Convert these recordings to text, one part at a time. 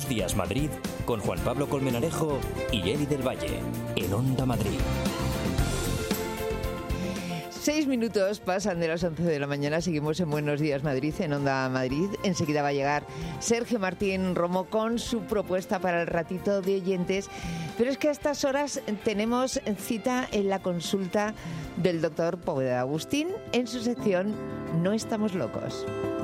Buenos Días Madrid con Juan Pablo Colmenarejo y Eli del Valle en Onda Madrid. 6 minutos pasan de las 11 de la mañana. Seguimos en Buenos Días Madrid, en Onda Madrid. Enseguida va a llegar Sergio Martín Romo con su propuesta para el ratito de oyentes. Pero es que a estas horas tenemos cita en la consulta del doctor Poveda Agustín en su sección No estamos locos.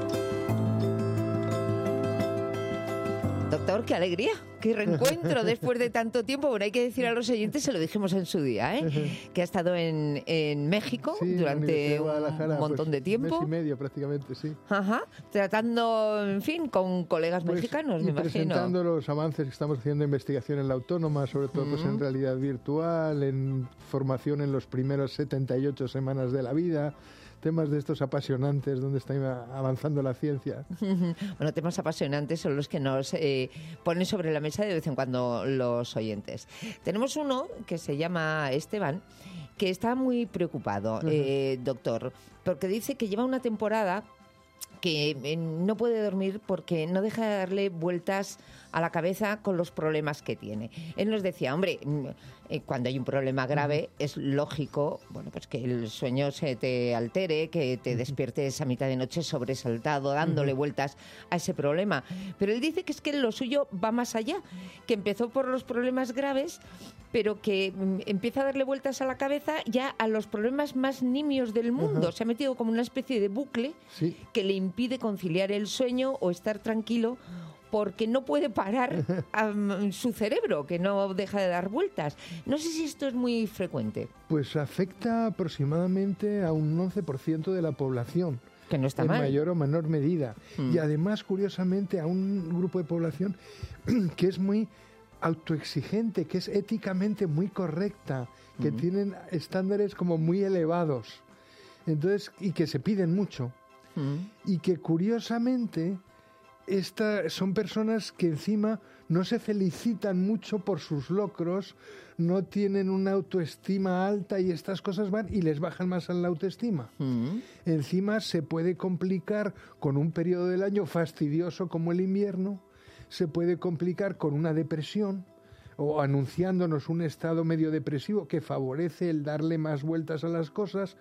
Doctor, qué alegría, qué reencuentro después de tanto tiempo. Bueno, hay que decir a los oyentes, se lo dijimos en su día, que ha estado en México durante un montón de tiempo. Mes y medio prácticamente, sí. Ajá, tratando, en fin, con colegas mexicanos, me imagino. Presentando los avances que estamos haciendo en investigación en la Autónoma, sobre todo pues en realidad virtual, en formación en los primeros 78 semanas de la vida. Temas de estos apasionantes, donde está avanzando la ciencia. Bueno, temas apasionantes son los que nos ponen sobre la mesa de vez en cuando los oyentes. Tenemos uno que se llama Esteban, que está muy preocupado, doctor, porque dice que lleva una temporada que no puede dormir porque no deja de darle vueltas a la cabeza con los problemas que tiene. Él nos decía, hombre, cuando hay un problema grave es lógico, bueno, pues que el sueño se te altere, que te despiertes a mitad de noche sobresaltado, dándole vueltas a ese problema. Pero él dice que es que lo suyo va más allá, que empezó por los problemas graves, pero que empieza a darle vueltas a la cabeza ya a los problemas más nimios del mundo. Se ha metido como una especie de bucle que le impide conciliar el sueño o estar tranquilo porque no puede parar su cerebro, que no deja de dar vueltas. No sé si esto es muy frecuente. Pues afecta aproximadamente a un 11% de la población. Que no está mal. En mayor o menor medida. Y además, curiosamente, a un grupo de población que es muy autoexigente, que es éticamente muy correcta, que tienen estándares como muy elevados. Entonces, y que se piden mucho. Y que curiosamente son personas que encima no se felicitan mucho por sus logros, no tienen una autoestima alta y estas cosas van y les bajan más a la autoestima. Encima se puede complicar con un periodo del año fastidioso como el invierno, se puede complicar con una depresión o anunciándonos un estado medio depresivo que favorece el darle más vueltas a las cosas.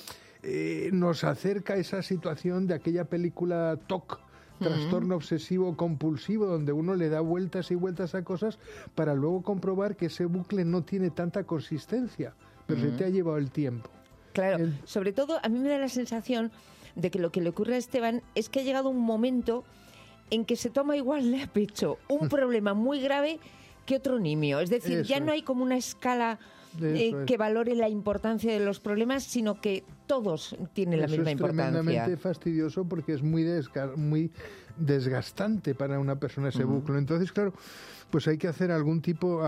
Nos acerca esa situación de aquella película TOC, trastorno obsesivo compulsivo, donde uno le da vueltas y vueltas a cosas para luego comprobar que ese bucle no tiene tanta consistencia, pero se te ha llevado el tiempo. Claro, sobre todo a mí me da la sensación de que lo que le ocurre a Esteban es que ha llegado un momento en que se toma igual de a pecho un problema muy grave que otro nimio. Es decir, ya no hay como una escala que valore la importancia de los problemas, sino que todos tienen la misma importancia. Es tremendamente fastidioso porque es muy desgastante para una persona ese bucle. Entonces, claro, pues hay que hacer algún tipo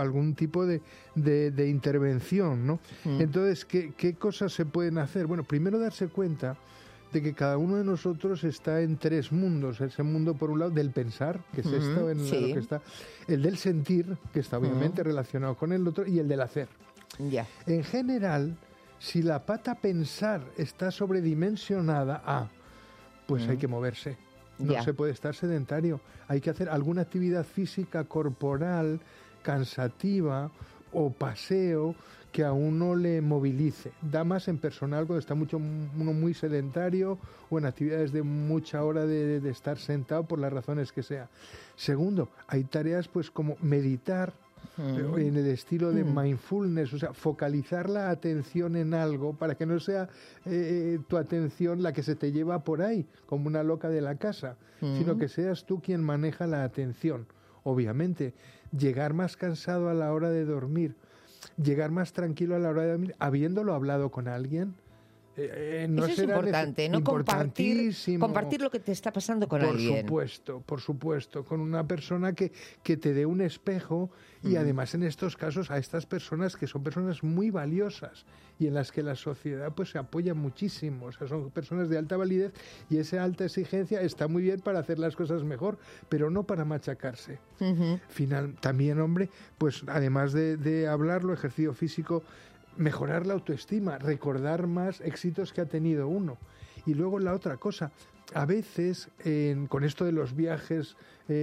de intervención, ¿no? Entonces, ¿qué cosas se pueden hacer? Bueno, primero darse cuenta de que cada uno de nosotros está en 3 mundos. Ese mundo, por un lado, del pensar, que es esto, en lo que está, el del sentir, que está obviamente relacionado con el otro, y el del hacer. En general, si la pata pensar está sobredimensionada, pues hay que moverse. No se puede estar sedentario. Hay que hacer alguna actividad física corporal, cansativa o paseo que a uno le movilice. Da más en personal cuando está uno muy sedentario o en actividades de mucha hora de estar sentado por las razones que sea. Segundo, hay tareas pues como meditar, en el estilo de mindfulness, o sea, focalizar la atención en algo para que no sea tu atención la que se te lleva por ahí, como una loca de la casa, sino que seas tú quien maneja la atención. Obviamente, llegar más cansado a la hora de dormir, llegar más tranquilo a la hora de dormir, habiéndolo hablado con alguien. Eso es importante, ¿no? Compartir lo que te está pasando con alguien. Por supuesto, con una persona que te dé un espejo y además en estos casos a estas personas que son personas muy valiosas y en las que la sociedad pues se apoya muchísimo, o sea, son personas de alta validez y esa alta exigencia está muy bien para hacer las cosas mejor, pero no para machacarse. También, hombre, pues además de hablarlo, ejercicio físico, mejorar la autoestima, recordar más éxitos que ha tenido uno. Y luego la otra cosa, a veces, con esto de los viajes,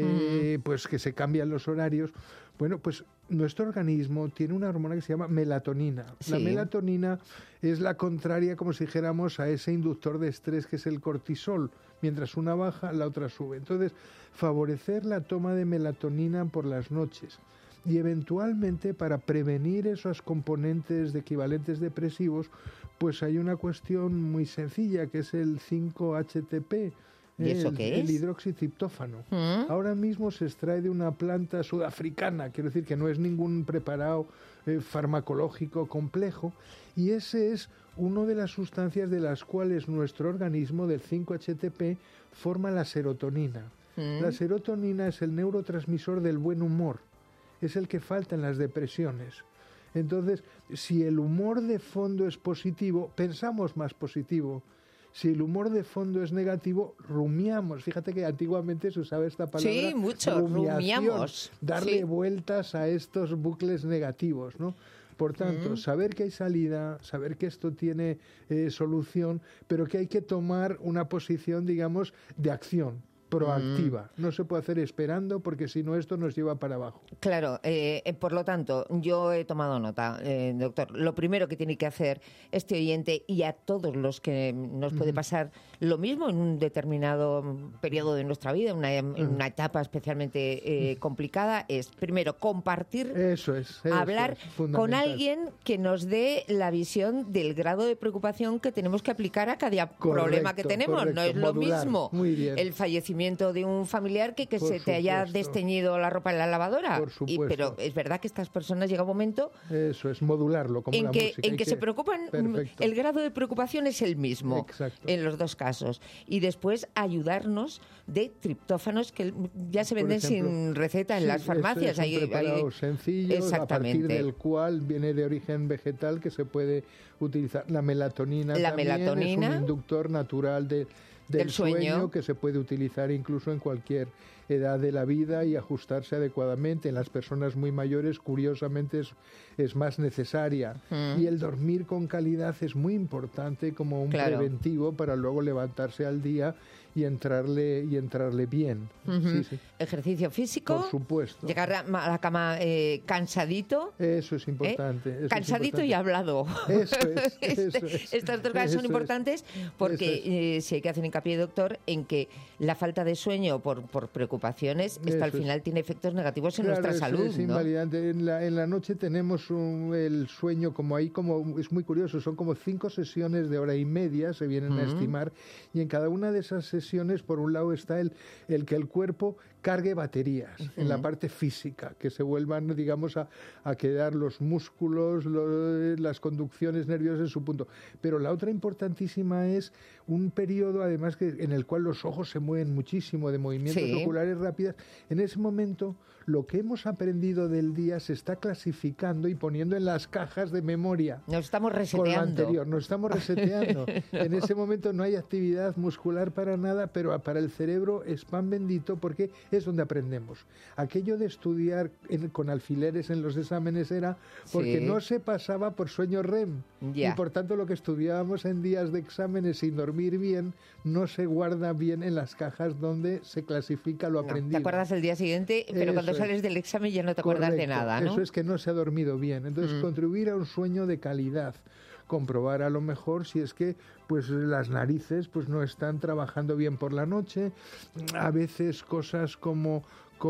pues que se cambian los horarios, bueno, pues nuestro organismo tiene una hormona que se llama melatonina. Sí. La melatonina es la contraria, como si dijéramos, a ese inductor de estrés que es el cortisol. Mientras una baja, la otra sube. Entonces, favorecer la toma de melatonina por las noches. Y eventualmente, para prevenir esos componentes de equivalentes depresivos, pues hay una cuestión muy sencilla, que es el 5-HTP. ¿Y eso qué es? El hidroxitriptófano. Ahora mismo se extrae de una planta sudafricana, quiero decir que no es ningún preparado farmacológico complejo, y ese es una de las sustancias de las cuales nuestro organismo, del 5-HTP, forma la serotonina. La serotonina es el neurotransmisor del buen humor, es el que falta en las depresiones. Entonces, si el humor de fondo es positivo, pensamos más positivo. Si el humor de fondo es negativo, rumiamos. Fíjate que antiguamente se usaba esta palabra. Sí, mucho, rumiamos. Darle vueltas a estos bucles negativos, ¿no? Por tanto, saber que hay salida, saber que esto tiene solución, pero que hay que tomar una posición, digamos, de acción proactiva. No se puede hacer esperando, porque si no esto nos lleva para abajo. Claro, por lo tanto, yo he tomado nota, doctor. Lo primero que tiene que hacer este oyente, y a todos los que nos puede pasar lo mismo en un determinado periodo de nuestra vida, en una etapa especialmente complicada, es primero compartir, hablar con alguien que nos dé la visión del grado de preocupación que tenemos que aplicar a cada problema que tenemos. Correcto, no es lo modular. mismo Muy bien. el fallecimiento de un familiar que se te haya desteñido la ropa en la lavadora. Por supuesto. Pero es verdad que estas personas llega un momento Eso es modularlo, como en la que, música. en que se preocupan. Perfecto. El grado de preocupación es el mismo. Exacto. En los dos casos. Y después ayudarnos de triptófanos que ya se venden sin receta en las farmacias. Es un preparado sencillo, a partir del cual viene de origen vegetal, que se puede utilizar. La melatonina también es un inductor natural del sueño, que se puede utilizar incluso en cualquier edad de la vida y ajustarse adecuadamente. En las personas muy mayores, curiosamente, es más necesaria. Y el dormir con calidad es muy importante como un preventivo para luego levantarse al día y entrarle bien. Sí. Ejercicio físico. Por supuesto. Llegar a la cama cansadito. Eso es importante. Cansadito y hablado. Eso es. Estas dos cosas son importantes porque sí hay que hacer hincapié, doctor, en que la falta de sueño por preocupaciones, esto al final tiene efectos negativos en nuestra salud. Es invalidante. En la noche tenemos el sueño como es muy curioso, son como 5 sesiones de hora y media, se vienen a estimar, y en cada una de esas sesiones, por un lado está el que el cuerpo cargue baterías en la parte física, que se vuelvan, digamos, a quedar los músculos, las conducciones nerviosas en su punto. Pero la otra importantísima es un periodo, además, en el cual los ojos se mueven muchísimo, de movimientos oculares rápidas. En ese momento, lo que hemos aprendido del día se está clasificando y poniendo en las cajas de memoria. Nos estamos reseteando. Con lo anterior, nos estamos reseteando. En ese momento no hay actividad muscular para nada, pero para el cerebro es pan bendito, porque es donde aprendemos. Aquello de estudiar con alfileres en los exámenes era porque no se pasaba por sueño REM. Y por tanto lo que estudiábamos en días de exámenes sin dormir bien no se guarda bien en las cajas donde se clasifica lo aprendido. Te acuerdas el día siguiente, pero cuando sales del examen ya no te acuerdas de nada, ¿no? Eso es que no se ha dormido bien. Entonces, contribuir a un sueño de calidad. Comprobar a lo mejor si es que pues las narices pues no están trabajando bien por la noche. A veces cosas como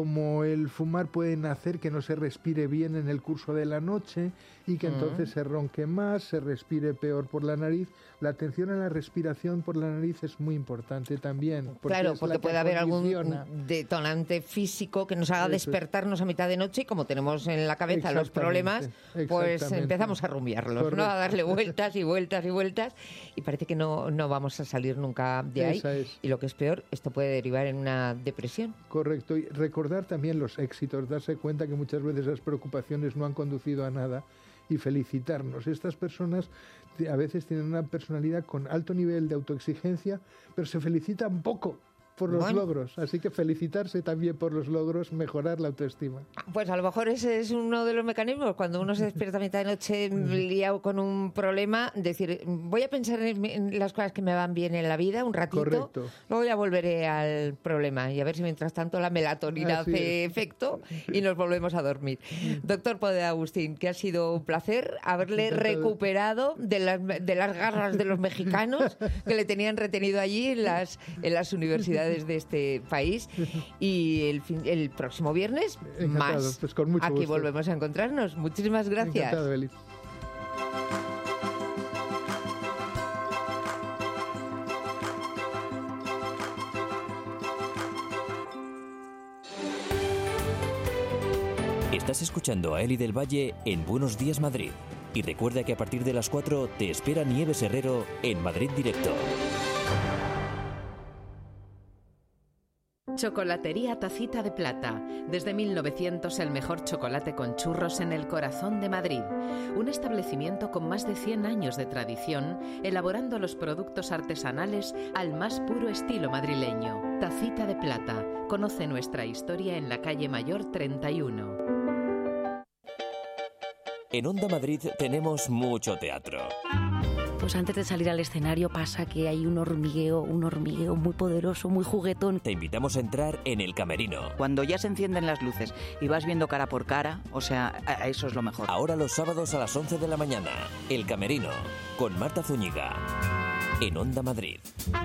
el fumar pueden hacer que no se respire bien en el curso de la noche y que entonces se ronque más, se respire peor por la nariz. La atención a la respiración por la nariz es muy importante también. Porque puede haber algún detonante físico que nos haga despertarnos a mitad de noche, y como tenemos en la cabeza los problemas, pues empezamos a rumiarlos, ¿no? A darle vueltas y vueltas y vueltas, y parece que no vamos a salir nunca de ahí. Y lo que es peor, esto puede derivar en una depresión. Correcto. Y recordar también los éxitos, darse cuenta que muchas veces las preocupaciones no han conducido a nada, y felicitarnos. Estas personas a veces tienen una personalidad con alto nivel de autoexigencia, pero se felicitan poco. por los logros. Así que felicitarse también por los logros, mejorar la autoestima. Pues a lo mejor ese es uno de los mecanismos. Cuando uno se despierta a mitad de noche liado con un problema, decir, voy a pensar en las cosas que me van bien en la vida un ratito, Correcto. luego ya volveré al problema y a ver si mientras tanto la melatonina hace efecto y nos volvemos a dormir. Doctor Poe Agustín, que ha sido un placer haberle recuperado de las garras de los mexicanos que le tenían retenido allí en las universidades de este país. Y el próximo viernes, Encantado, más. pues con mucho Aquí gusto. volvemos a encontrarnos. Muchísimas gracias. Encantado, Eli. Estás escuchando a Eli del Valle en Buenos Días Madrid. Y recuerda que a partir de las 4 te espera Nieves Herrero en Madrid Directo. Chocolatería Tacita de Plata. Desde 1900 el mejor chocolate con churros en el corazón de Madrid. Un establecimiento con más de 100 años de tradición, elaborando los productos artesanales al más puro estilo madrileño. Tacita de Plata. Conoce nuestra historia en la calle Mayor 31. En Onda Madrid tenemos mucho teatro. Pues antes de salir al escenario pasa que hay un hormigueo muy poderoso, muy juguetón. Te invitamos a entrar en El Camerino. Cuando ya se encienden las luces y vas viendo cara por cara, o sea, eso es lo mejor. Ahora los sábados a las 11 de la mañana. El Camerino, con Marta Zúñiga. En Onda Madrid.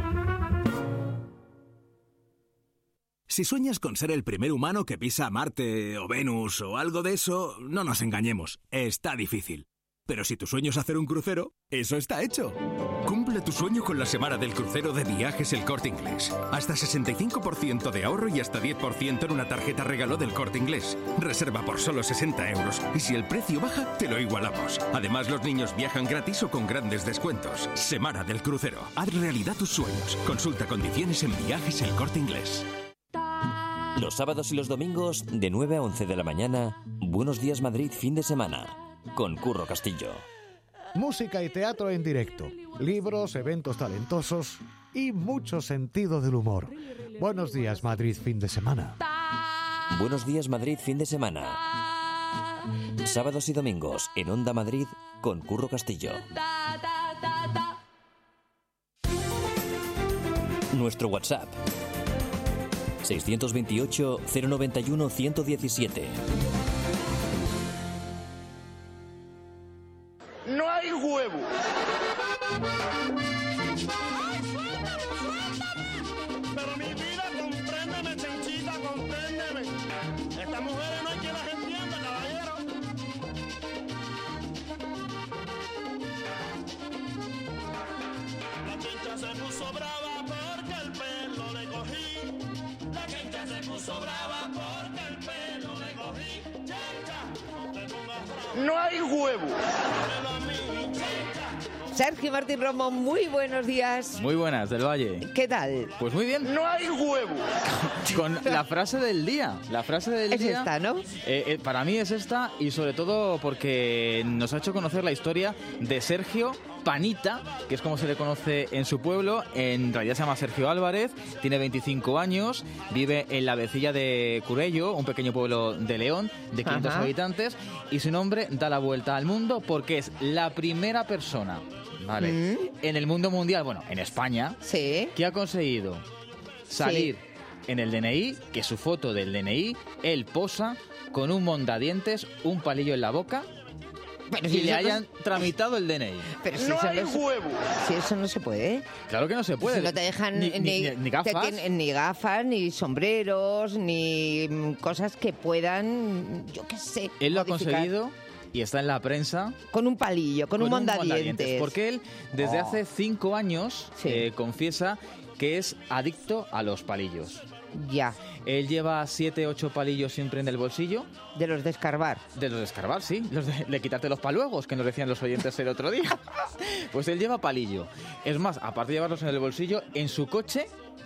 Si sueñas con ser el primer humano que pisa Marte o Venus o algo de eso, no nos engañemos, está difícil. Pero si tu sueño es hacer un crucero, eso está hecho. Cumple tu sueño con la semana del crucero de Viajes El Corte Inglés. Hasta 65% de ahorro y hasta 10% en una tarjeta regalo del Corte Inglés. Reserva por solo 60 euros y si el precio baja, te lo igualamos. Además, los niños viajan gratis o con grandes descuentos. Semana del crucero. Haz realidad tus sueños. Consulta condiciones en Viajes El Corte Inglés. Los sábados y los domingos, de 9 a 11 de la mañana, Buenos Días Madrid fin de semana, con Curro Castillo. Música y teatro en directo, libros, eventos talentosos y mucho sentido del humor. Buenos Días Madrid fin de semana. Buenos Días Madrid fin de semana. Sábados y domingos en Onda Madrid con Curro Castillo. Nuestro WhatsApp 628 091 117. No hay huevo. Pero mi vida, compréndeme, chanchita, compréndeme. Estas mujeres no hay quien las entienda, caballero. La chincha se puso brava porque el pelo le cogí. La chincha se puso brava porque el pelo le cogí. Chancha, no te pongas brava. No hay huevo. Sergio Martín Romo, muy buenos días. Muy buenas, del Valle. ¿Qué tal? Pues muy bien. No hay huevo. Con la frase del día. La frase del Es día. esta, ¿no? Para mí es esta y sobre todo porque nos ha hecho conocer la historia de Sergio Panita, que es como se le conoce en su pueblo. En realidad se llama Sergio Álvarez, tiene 25 años, vive en la vecilla de Curello, un pequeño pueblo de León de 500 habitantes, y su nombre da la vuelta al mundo porque es la primera persona, ¿vale? En el mundo mundial, bueno, en España, que ha conseguido salir en el DNI, que su foto del DNI, él posa con un mondadientes, un palillo en la boca, pero y si le eso hayan tramitado el DNI. Pero si No eso hay huevo. Si eso no se puede. Claro que no se puede. Si no te dejan ni gafas. ni gafas, ni sombreros, ni cosas que puedan, yo qué sé. Él lo ha modificar. conseguido y está en la prensa. Con un palillo, con un mondadientes. Porque él, desde hace 5 años, confiesa que es adicto a los palillos. Ya. Él lleva 7, 8 palillos siempre en el bolsillo. De los de escarbar. De los de escarbar, sí. Los de quitarte los paluegos, que nos decían los oyentes el otro día. Pues él lleva palillo. Es más, aparte de llevarlos en el bolsillo, en su coche,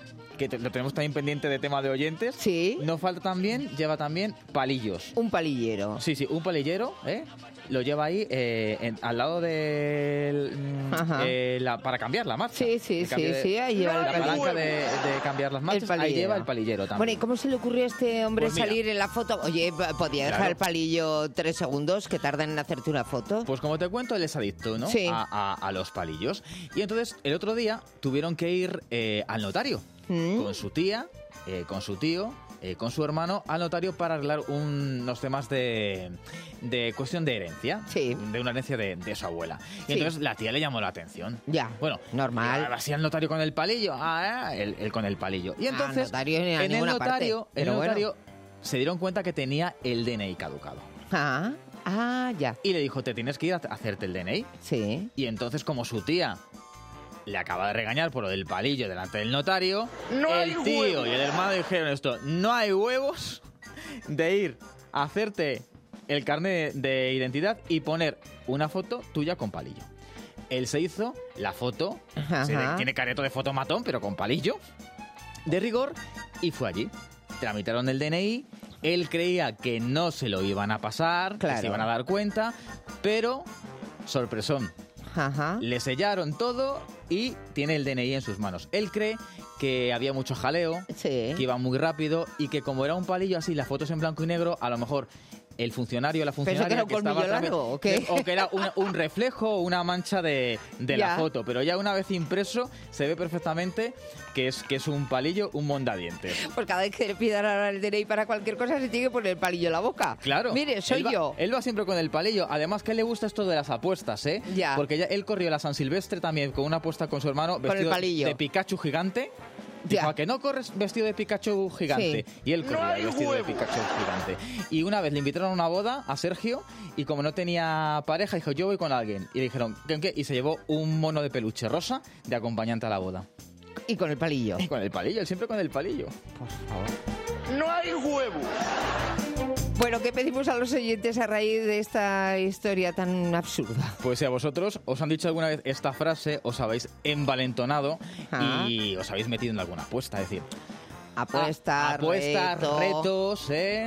que lo tenemos también pendiente de tema de oyentes. Sí. No falta también, lleva también palillos. Un palillero. Sí, un palillero, lo lleva ahí al lado del para cambiar la marcha. Sí, ahí lleva el la palillero. palanca de cambiar las marchas, ahí lleva el palillero también. Bueno, ¿y cómo se le ocurrió a este hombre Pues mira. salir en la foto? Oye, ¿podía dejar el palillo 3 segundos que tardan en hacerte una foto? Pues como te cuento, él es adicto, ¿no? Sí. A los palillos. Y entonces, el otro día tuvieron que ir al notario con su tía, con su tío, con su hermano al notario para arreglar unos temas de cuestión de herencia, de una herencia de su abuela. Y entonces la tía le llamó la atención. Ya, bueno, normal. Así al notario con el palillo, él con el palillo. Y entonces, notario ni a en el ninguna notario, parte. el Pero notario se dieron cuenta que tenía el DNI caducado. Ya. Y le dijo, te tienes que ir a hacerte el DNI. Sí. Y entonces, como su tía le acaba de regañar por lo del palillo delante del notario, el tío y el hermano dijeron esto: no hay huevos de ir a hacerte el carnet de identidad y poner una foto tuya con palillo. Él se hizo la foto, tiene careto de fotomatón, pero con palillo, de rigor, y fue allí. Tramitaron el DNI, él creía que no se lo iban a pasar, que se iban a dar cuenta, pero, sorpresón, le sellaron todo y tiene el DNI en sus manos. Él cree que había mucho jaleo, que iba muy rápido y que como era un palillo así, las fotos en blanco y negro, a lo mejor el funcionario o la funcionaria ¿Pensó que era un colmillo largo o qué? O que era un reflejo o una mancha de la foto. Pero ya una vez impreso se ve perfectamente que es un palillo, un mondadientes. Pues cada vez que le pidan ahora el DNI para cualquier cosa se tiene que poner el palillo en la boca. Claro. Mire, soy yo. Él va siempre con el palillo. Además que a él le gusta esto de las apuestas, ¿eh? Ya. Porque él corrió la San Silvestre también con una apuesta con su hermano vestido el palillo de Pikachu gigante. Dijo, ¿a que no corres vestido de Pikachu gigante? Sí. Y él corría vestido de Pikachu gigante. Y una vez le invitaron a una boda a Sergio y como no tenía pareja, dijo, yo voy con alguien. Y le dijeron, ¿qué? Y se llevó un mono de peluche rosa de acompañante a la boda. Y con el palillo. Y con el palillo, él siempre con el palillo. Por favor. ¡No hay huevo! Bueno, ¿qué pedimos a los oyentes a raíz de esta historia tan absurda? Pues si a vosotros os han dicho alguna vez esta frase, os habéis envalentonado y os habéis metido en alguna apuesta, es decir... Apuestas, retos,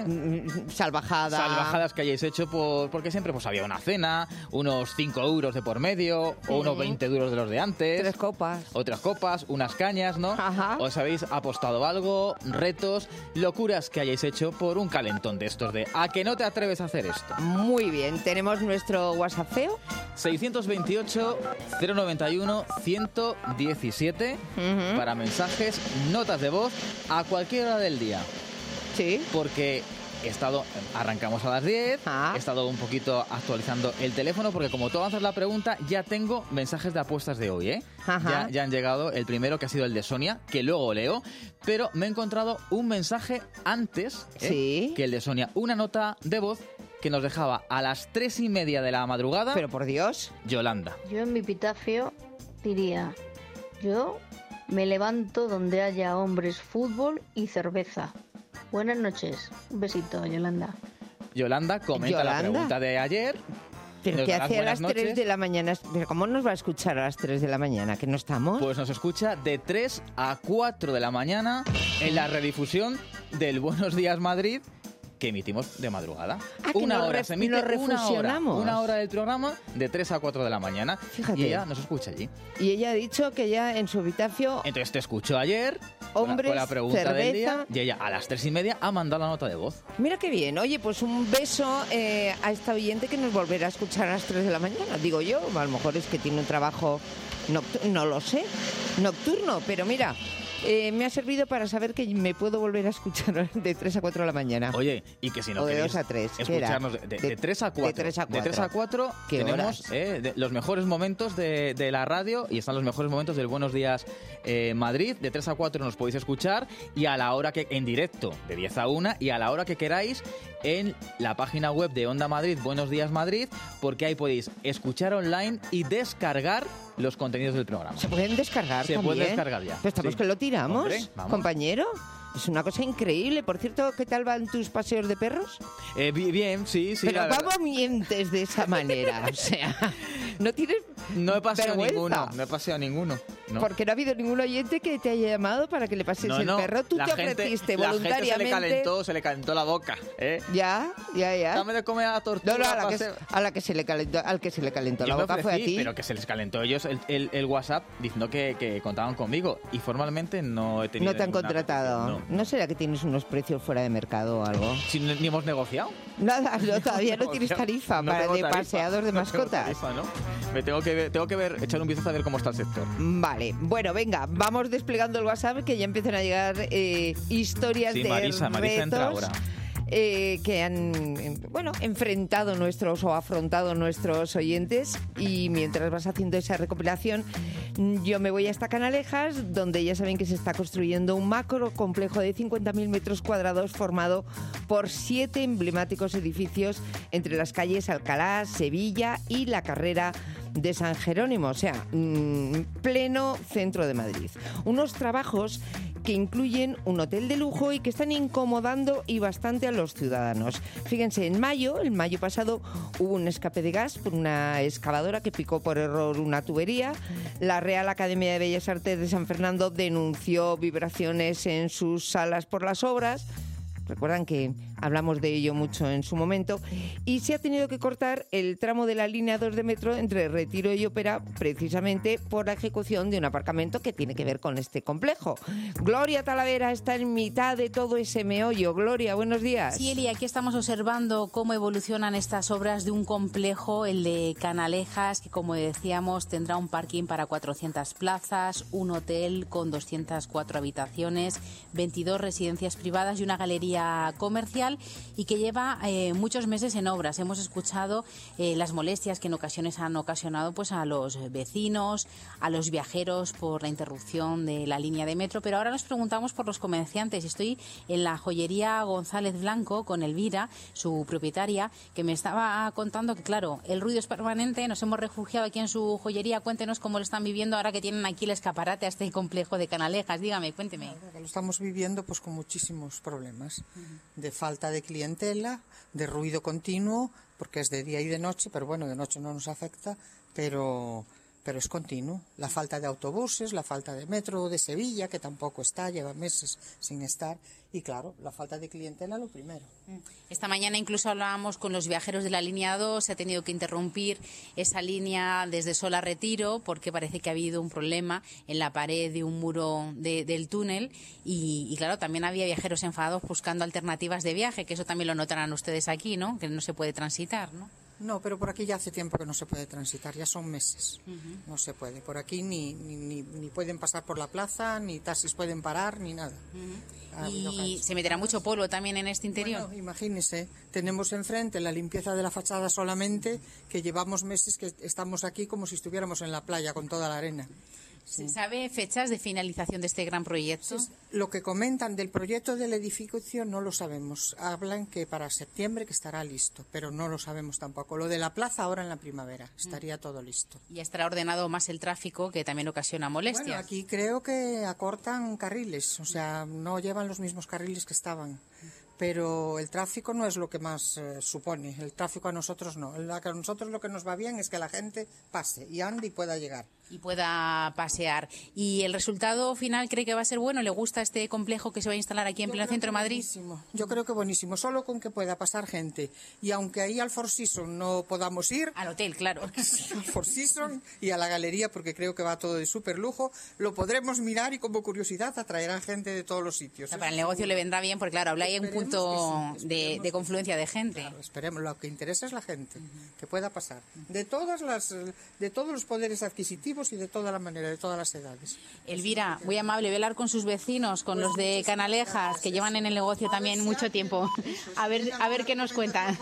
salvajadas que hayáis hecho porque siempre pues había una cena, unos 5 euros de por medio, o unos 20 euros de los de antes. 3 copas. Otras copas, unas cañas, ¿no? Os habéis apostado algo, retos, locuras que hayáis hecho por un calentón de estos de ¿a que no te atreves a hacer esto? Muy bien, tenemos nuestro WhatsApp feo. 628 091 117 para mensajes, notas de voz a cualquier hora del día. Sí. Porque arrancamos a las 10, he estado un poquito actualizando el teléfono porque como tú avanzas la pregunta, ya tengo mensajes de apuestas de hoy, ¿eh? Ya han llegado, el primero que ha sido el de Sonia, que luego leo, pero me he encontrado un mensaje antes que el de Sonia, una nota de voz que nos dejaba a las 3:30 de la madrugada. Pero por Dios. Yolanda. Yo en mi epitafio diría, yo me levanto donde haya hombres, fútbol y cerveza. Buenas noches. Un besito, Yolanda. Yolanda comenta la pregunta de ayer. ¿Pero qué hace a las 3 de la mañana? ¿Pero cómo nos va a escuchar a las 3 de la mañana? ¿Que no estamos? Pues nos escucha de 3 a 4 de la mañana en la redifusión del Buenos Días Madrid, que emitimos de madrugada. Una hora, se emite una hora del programa de 3 a 4 de la mañana. Fíjate. Y ella nos escucha allí. Y ella ha dicho que ya en su epitafio... Entonces te escuchó ayer hombres, con la pregunta cerveza, del día y ella a las 3:30 ha mandado la nota de voz. Mira qué bien. Oye, pues un beso a esta oyente que nos volverá a escuchar a las 3 de la mañana. Digo yo, a lo mejor es que tiene un trabajo no lo sé, nocturno, pero mira... me ha servido para saber que me puedo volver a escuchar de 3 a 4 de la mañana. Oye, y que si no o de queréis 2 a 3, escucharnos de 3 a 4. De 3 a 4. De 3 a 4 tenemos los mejores momentos de la radio y están los mejores momentos del Buenos Días Madrid. De 3 a 4 nos podéis escuchar y a la hora que en directo, de 10 a 1 y a la hora que queráis en la página web de Onda Madrid, Buenos Días Madrid, porque ahí podéis escuchar online y descargar los contenidos del programa. ¿Se pueden descargar también? Se pueden descargar ya. Pues estamos que lo tiramos, hombre, compañero. Es una cosa increíble. Por cierto, ¿qué tal van tus paseos de perros? Bien, sí. Pero ¿cómo mientes de esa manera? O sea, no tienes No he paseado vergüenza. ninguno, no he paseado ninguno. No. Porque no ha habido ningún oyente que te haya llamado para que le pases el perro. Tú te ofreciste voluntariamente. La gente se le calentó la boca, ¿eh? Ya. Dame de comer a la tortuga. No, a la que se le calentó, al que se le calentó la boca fue a ti. Pero que se les calentó ellos el WhatsApp diciendo que contaban conmigo y formalmente no he tenido. No te han contratado. ¿No será que tienes unos precios fuera de mercado o algo? Si ni hemos negociado. Nada, todavía no tienes tarifa de paseador de mascotas. Tarifa, ¿no? Me tengo que ver, echar un vistazo a ver cómo está el sector. Vale, bueno, venga, vamos desplegando el WhatsApp, que ya empiezan a llegar historias de Marisa entra ahora. Que han enfrentado o afrontado nuestros oyentes. Y mientras vas haciendo esa recopilación, yo me voy hasta Canalejas, donde ya saben que se está construyendo un macro complejo de 50.000 metros cuadrados formado por 7 emblemáticos edificios entre las calles Alcalá, Sevilla y la Carrera de San Jerónimo, o sea, pleno centro de Madrid. Unos trabajos que incluyen un hotel de lujo y que están incomodando y bastante a los ciudadanos. Fíjense, el mayo pasado hubo un escape de gas por una excavadora que picó por error una tubería. La Real Academia de Bellas Artes de San Fernando denunció vibraciones en sus salas por las obras. Recuerdan que hablamos de ello mucho en su momento. Y se ha tenido que cortar el tramo de la línea 2 de metro entre Retiro y Ópera, precisamente por la ejecución de un aparcamiento que tiene que ver con este complejo. Gloria Talavera está en mitad de todo ese meollo. Gloria, buenos días. Sí, Eli, aquí estamos observando cómo evolucionan estas obras de un complejo, el de Canalejas, que como decíamos tendrá un parking para 400 plazas, un hotel con 204 habitaciones, 22 residencias privadas y una galería comercial, y que lleva muchos meses en obras. Hemos escuchado las molestias que en ocasiones han ocasionado pues a los vecinos, a los viajeros por la interrupción de la línea de metro, pero ahora nos preguntamos por los comerciantes. Estoy en la joyería González Blanco con Elvira, su propietaria, que me estaba contando que claro, el ruido es permanente. Nos hemos refugiado aquí en su joyería. Cuéntenos cómo lo están viviendo ahora que tienen aquí el escaparate a este complejo de Canalejas. Dígame, cuénteme. Lo estamos viviendo pues con muchísimos problemas de falta de clientela, de ruido continuo, porque es de día y de noche, pero bueno, de noche no nos afecta, pero es continuo. La falta de autobuses, la falta de metro de Sevilla, que tampoco está, lleva meses sin estar, y claro, la falta de clientela lo primero. Esta mañana incluso hablábamos con los viajeros de la línea 2, se ha tenido que interrumpir esa línea desde Sol a Retiro porque parece que ha habido un problema en la pared de un muro del túnel y claro, también había viajeros enfadados buscando alternativas de viaje, que eso también lo notarán ustedes aquí, ¿no? Que no se puede transitar, ¿no? No, pero por aquí ya hace tiempo que no se puede transitar, ya son meses. No se puede. Por aquí ni pueden pasar por la plaza, ni taxis pueden parar, ni nada. Y se meterá mucho polvo también en este interior. Bueno, imagínese, tenemos enfrente la limpieza de la fachada solamente, que llevamos meses que estamos aquí como si estuviéramos en la playa con toda la arena. ¿Se sabe fechas de finalización de este gran proyecto? Sí, lo que comentan del proyecto del edificio no lo sabemos. Hablan que para septiembre que estará listo, pero no lo sabemos tampoco. Lo de la plaza ahora en la primavera, estaría todo listo. Y estará ordenado más el tráfico, que también ocasiona molestias. Bueno, aquí creo que acortan carriles, o sea, no llevan los mismos carriles que estaban. Pero el tráfico no es lo que más supone. El tráfico a nosotros no. A nosotros lo que nos va bien es que la gente pase y ande y pueda llegar. Y pueda pasear. ¿Y el resultado final cree que va a ser bueno? ¿Le gusta este complejo que se va a instalar aquí en pleno centro de Madrid? Buenísimo. Yo creo que buenísimo. Solo con que pueda pasar gente. Y aunque ahí al Four Seasons no podamos ir... Al hotel, claro. Al Four Seasons y a la galería, porque creo que va todo de súper lujo, lo podremos mirar y como curiosidad atraerán gente de todos los sitios. O sea, para el negocio le vendrá bien, porque claro, habla ahí un punto de confluencia de gente. Claro, esperemos. Lo que interesa es la gente, que pueda pasar. De todos los poderes adquisitivos y de toda la manera, de todas las edades. Elvira, muy amable, voy a hablar con sus vecinos, con los de Canalejas, que llevan en el negocio también mucho tiempo. A ver qué nos cuentan.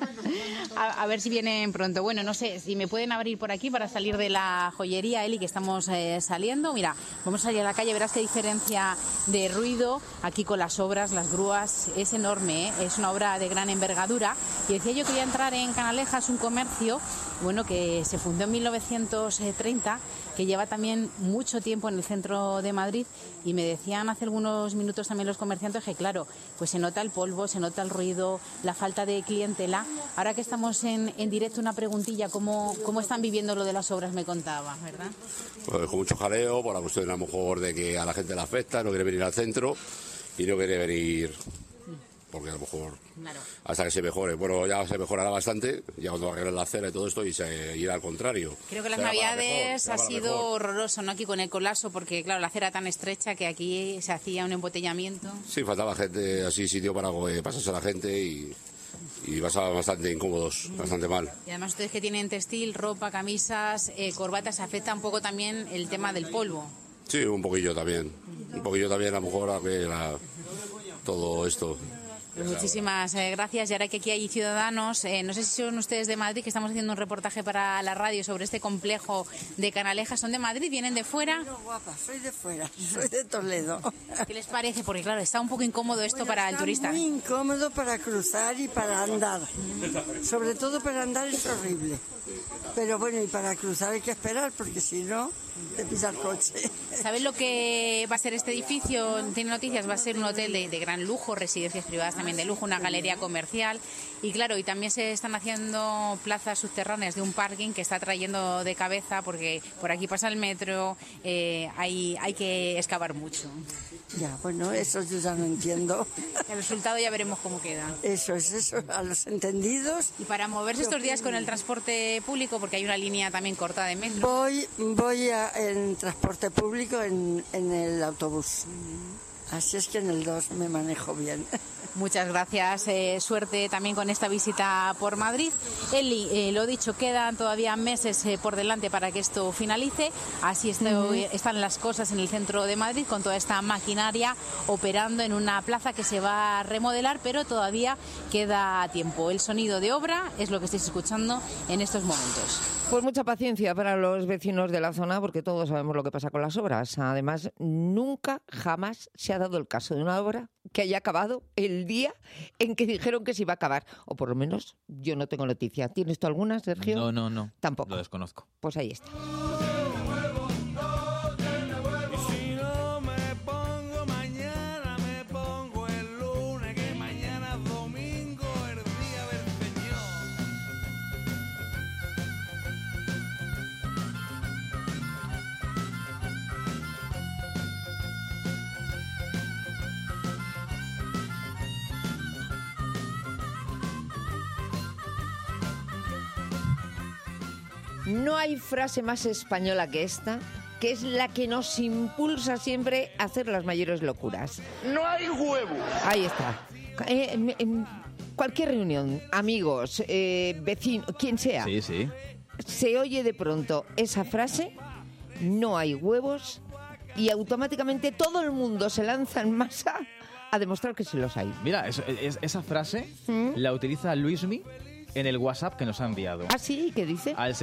A ver si vienen pronto. Bueno, no sé, si me pueden abrir por aquí para salir de la joyería, Eli, que estamos saliendo. Mira, vamos a salir a la calle, verás qué diferencia de ruido aquí con las obras, las grúas. Es es enorme, ¿eh? Es una obra de gran envergadura. Y decía yo que quería entrar en Canalejas, un comercio, bueno, que se fundó en 1930, que lleva también mucho tiempo en el centro de Madrid, y me decían hace algunos minutos también los comerciantes que, claro, pues se nota el polvo, se nota el ruido, la falta de clientela. Ahora que estamos en directo, una preguntilla, ¿cómo están viviendo lo de las obras? Me contaba, ¿verdad? Pues con mucho jaleo, por la cuestión a lo mejor de que a la gente le afecta, no quiere venir al centro y no quiere venir porque a lo mejor hasta que se mejore. Bueno, ya se mejorará bastante, ya cuando arreglen la acera y todo esto, y se irá al contrario. Creo que las Navidades ha sido horroroso, ¿no? Aquí con el colapso, porque claro, la acera tan estrecha que aquí se hacía un embotellamiento. Sí, faltaba gente, así sitio para pasarse a la gente y pasaban bastante incómodos, bastante mal. Y además ustedes que tienen textil, ropa, camisas, corbatas, afecta un poco también el tema del polvo. Sí, un poquillo también. Un poquillo también a lo mejor a que todo esto. Pues muchísimas gracias. Y ahora que aquí hay ciudadanos, no sé si son ustedes de Madrid, que estamos haciendo un reportaje para la radio sobre este complejo de Canalejas. ¿Son de Madrid? ¿Vienen de fuera? No, guapa, soy de fuera, soy de Toledo. ¿Qué les parece? Porque claro, está un poco incómodo esto para el turista. Muy incómodo para cruzar y para andar. Sobre todo para andar es horrible. Pero bueno, y para cruzar hay que esperar, porque si no, te pisa el coche. ¿Sabes lo que va a ser este edificio? Tiene noticias, va a ser un hotel de gran lujo, residencias privadas también de lujo, una galería comercial. Y claro, y también se están haciendo plazas subterráneas de un parking que está trayendo de cabeza, porque por aquí pasa el metro, hay que excavar mucho. Ya, bueno, eso yo ya no entiendo. El resultado ya veremos cómo queda. Eso, a los entendidos. Y para moverse estos días con el transporte público, porque hay una línea también corta de metro. Voy en transporte público en el autobús. Así es que en el 2 me manejo bien. Muchas gracias, suerte también con esta visita por Madrid. Eli, lo dicho, quedan todavía meses por delante para que esto finalice. Así están las cosas en el centro de Madrid, con toda esta maquinaria operando en una plaza que se va a remodelar, pero todavía queda tiempo. El sonido de obra es lo que estáis escuchando en estos momentos. Pues mucha paciencia para los vecinos de la zona, porque todos sabemos lo que pasa con las obras. Además, nunca, jamás se ha dado el caso de una obra que haya acabado el día en que dijeron que se iba a acabar. O por lo menos yo no tengo noticia. ¿Tienes tú alguna, Sergio? No. Tampoco. Lo desconozco. Pues ahí está. No hay frase más española que esta, que es la que nos impulsa siempre a hacer las mayores locuras. ¡No hay huevo! Ahí está. En cualquier reunión, amigos, vecinos, quien sea, Sí. se oye de pronto esa frase, no hay huevos, y automáticamente todo el mundo se lanza en masa a demostrar que sí los hay. Mira, esa frase la utiliza Luismi en el WhatsApp que nos ha enviado. ¿Ah, sí? ¿Qué dice? Al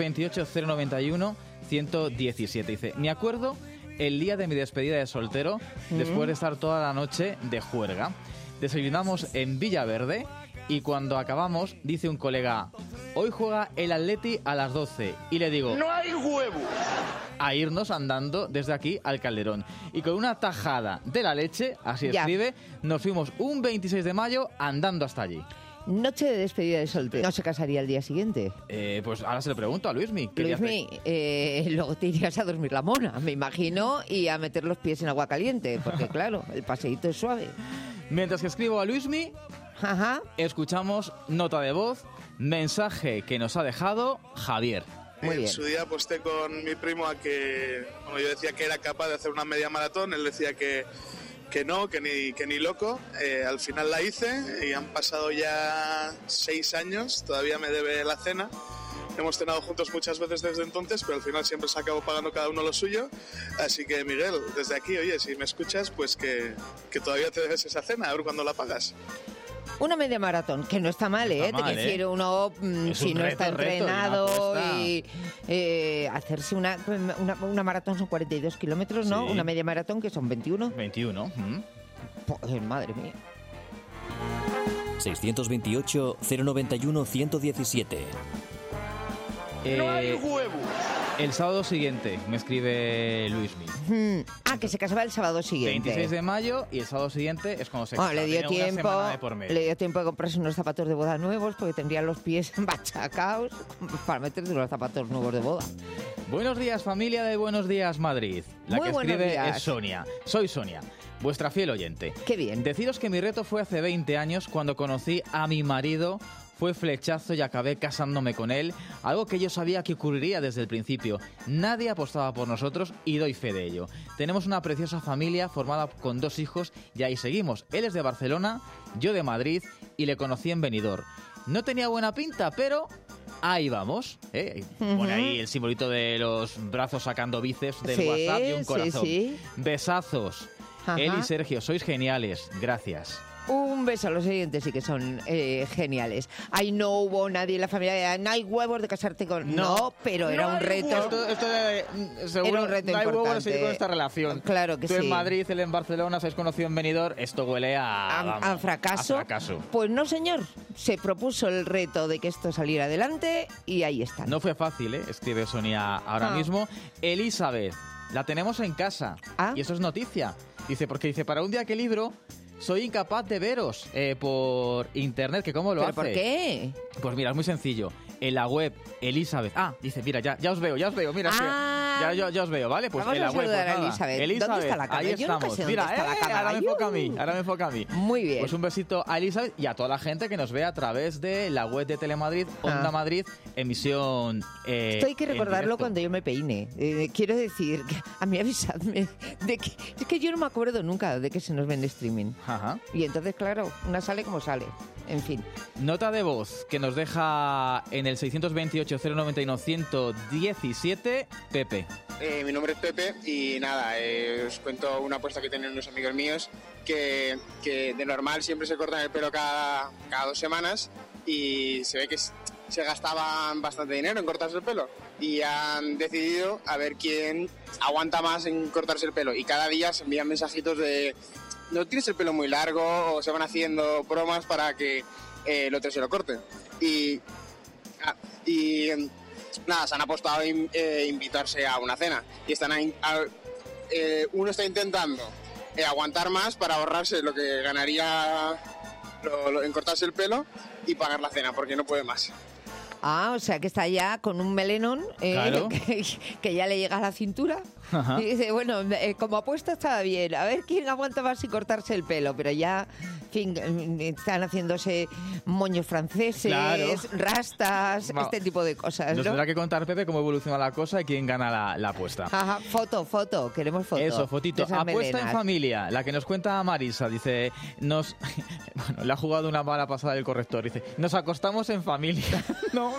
628-091-117. Dice, me acuerdo el día de mi despedida de soltero, después de estar toda la noche de juerga. Desayunamos en Villaverde y cuando acabamos, dice un colega, hoy juega el Atleti a las 12. Y le digo, ¡no hay huevo! A irnos andando desde aquí al Calderón. Y con una tajada de la leche, así escribe, nos fuimos un 26 de mayo andando hasta allí. Noche de despedida de soltero. ¿No se casaría el día siguiente? Pues ahora se lo pregunto a Luismi. Luismi, luego te irías a dormir la mona, me imagino, y a meter los pies en agua caliente, porque claro, el paseíto es suave. Mientras que escribo a Luismi, escuchamos nota de voz, mensaje que nos ha dejado Javier. Muy bien. En su día aposté con mi primo a que, bueno, yo decía que era capaz de hacer una media maratón, él decía que no, que ni loco. Al final la hice y han pasado ya 6 años, todavía me debe la cena. Hemos cenado juntos muchas veces desde entonces, pero al final siempre se acabó pagando cada uno lo suyo. Así que, Miguel, desde aquí, oye, si me escuchas, pues que todavía te debes esa cena, a ver cuándo la pagas. Una media maratón, que no está mal, ¿eh? Te refiero uno, si no está entrenado y hacerse una maratón son 42 kilómetros, ¿no? Sí. Una media maratón que son 21. 21. Pues, madre mía. 628 091 117. ¡No hay huevo! El sábado siguiente, me escribe Luismi. Que se casaba el sábado siguiente. 26 de mayo y el sábado siguiente es cuando se casa. Le dio Tiene una semana de por medio. le dio tiempo de comprarse unos zapatos de boda nuevos porque tendría los pies machacados para meterse unos zapatos nuevos de boda. Buenos días, familia de Buenos Días Madrid. La Muy que buenos escribe días. es Sonia. Soy Sonia, vuestra fiel oyente. Qué bien. Deciros que mi reto fue hace 20 años cuando conocí a mi marido. Fue flechazo y acabé casándome con él, algo que yo sabía que ocurriría desde el principio. Nadie apostaba por nosotros y doy fe de ello. Tenemos una preciosa familia formada con 2 hijos y ahí seguimos. Él es de Barcelona, yo de Madrid y le conocí en Benidorm. No tenía buena pinta, pero ahí vamos. Pone ahí el simbolito de los brazos sacando bíceps del WhatsApp y un corazón. Sí. Besazos. Ajá. Él y Sergio, sois geniales. Gracias. Un beso a los siguientes, sí que son geniales. Ahí no hubo nadie en la familia, no hay huevos de casarte con... No, pero era un reto. Seguro, era un reto no hay huevo de importante. seguir con esta relación. Claro que Tú sí. en Madrid, él en Barcelona, se habéis conocido en Benidorm. Esto huele a fracaso. A fracaso. Pues no, señor. Se propuso el reto de que esto saliera adelante y ahí está. No fue fácil, escribe Sonia ahora mismo. Elizabeth, la tenemos en casa. Y eso es noticia. Dice, para un día que libro... Soy incapaz de veros por internet, que cómo lo hace. ¿Pero por qué? Pues mira, es muy sencillo. En la web, Elizabeth... dice, mira, ya os veo, mira. Ya os veo, ¿vale? Pues vamos en la a web, saludar a Elizabeth. ¿Dónde está la cama? Ahí Yo nunca estamos. sé dónde Mira, está la cama. ahora me enfoca a mí. Muy bien. Pues un besito a Elizabeth y a toda la gente que nos ve a través de la web de Telemadrid, Onda Madrid, emisión Esto hay que en recordarlo directo. cuando yo me peine. Quiero decir, que a mí avisadme de que... Es que yo no me acuerdo nunca de que se nos ve en streaming. Ajá. Y entonces, claro, una sale como sale. En fin. Nota de voz que nos deja en el 628 091 117 Pepe. Mi nombre es Pepe y nada, os cuento una apuesta que tienen unos amigos míos que de normal siempre se cortan el pelo cada 2 semanas y se ve que se gastaban bastante dinero en cortarse el pelo y han decidido a ver quién aguanta más en cortarse el pelo y cada día se envían mensajitos de no tienes el pelo muy largo o se van haciendo bromas para que el otro se lo corte y nada, se han apostado a invitarse a una cena y están uno está intentando aguantar más para ahorrarse lo que ganaría en cortarse el pelo y pagar la cena porque no puede más. O sea que está ya con un melenón Claro. que ya le llega a la cintura. Ajá. Y dice, bueno, como apuesta estaba bien. A ver quién aguanta más sin cortarse el pelo. Pero ya, en fin, están haciéndose moños franceses, Claro. rastas, Va. este tipo de cosas, Nos ¿no? tendrá que contar Pepe cómo evoluciona la cosa y quién gana la apuesta. Ajá, foto, queremos foto. Eso, fotito. de esas Apuesta melenas. en familia, la que nos cuenta Marisa. Dice, bueno, le ha jugado una mala pasada el corrector. Dice, nos acostamos en familia. No.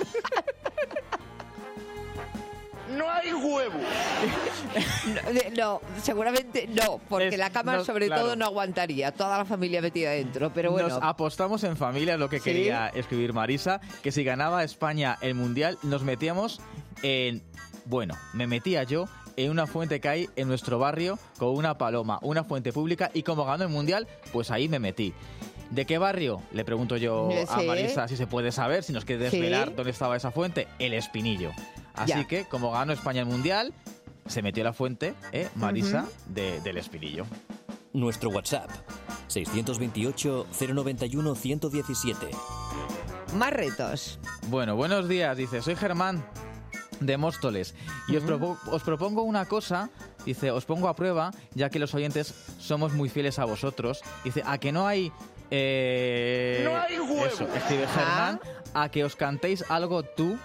¡No hay huevo! No, seguramente no, porque la cama no, sobre claro. todo no aguantaría, toda la familia metida dentro, pero bueno. Nos apostamos en familia, es lo que ¿Sí? quería escribir Marisa, que si ganaba España el Mundial, nos metíamos en... Bueno, me metía yo en una fuente que hay en nuestro barrio con una paloma, una fuente pública, y como ganó el Mundial, pues ahí me metí. ¿De qué barrio? Le pregunto yo a Sí. Marisa si se puede saber, si nos quiere desvelar Sí. dónde estaba esa fuente. El Espinillo. Así Ya. que, como ganó España el Mundial, se metió a la fuente, Marisa, Ujú. del Espinillo. Nuestro WhatsApp, 628 091 117. Más retos. Bueno, buenos días, dice, soy Germán de Móstoles y os propongo una cosa, dice, os pongo a prueba, ya que los oyentes somos muy fieles a vosotros. Dice, a que no hay... ¡No hay huevo! Eso, escribe Germán, a que os cantéis algo tú,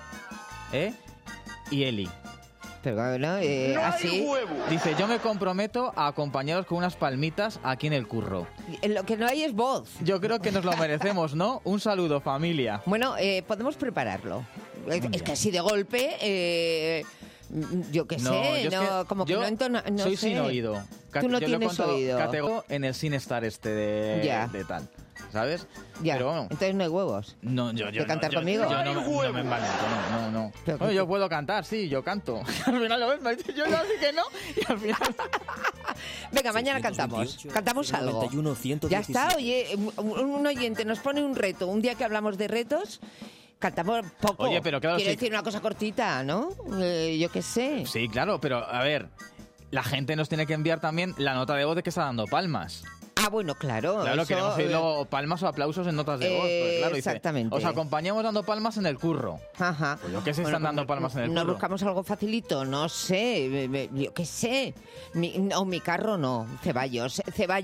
y Eli. Pero bueno, así. Dice, yo me comprometo a acompañaros con unas palmitas aquí en el curro. Lo que no hay es voz. Yo creo que nos lo merecemos, ¿no? Un saludo, familia. Bueno, podemos prepararlo. Es que así de golpe, yo qué sé, yo es no, que como que yo no entona. No soy sé. sin oído. Tú no Yo lo he tienes contado oído. categórico en el Sinestar de tal, ¿sabes? Ya, Pero bueno, entonces no hay huevos. no, yo ¿De cantar no, conmigo? Yo no me envalento, no. Pero Bueno, yo puedo cantar, sí, yo canto. Al final lo ves, me ha dicho, yo no, así que no, y al final... Venga, mañana cantamos. Cantamos algo. 91, 117. Ya está, oye, un oyente nos pone un reto. Un día que hablamos de retos, cantamos poco. Oye, pero claro, Quiero sí. decir una cosa cortita, ¿no? Yo qué sé. Sí, claro, pero a ver, la gente nos tiene que enviar también la nota de voz de que está dando palmas. Ah, bueno, claro. Claro, eso, queremos oír luego palmas o aplausos en notas de voz. Porque, claro, dice, exactamente. os acompañamos dando palmas en el curro. Ajá. Pues yo qué sé, están dando palmas en el ¿Nos curro. buscamos algo facilito? No sé, yo qué sé. Mi carro no, Ceballos.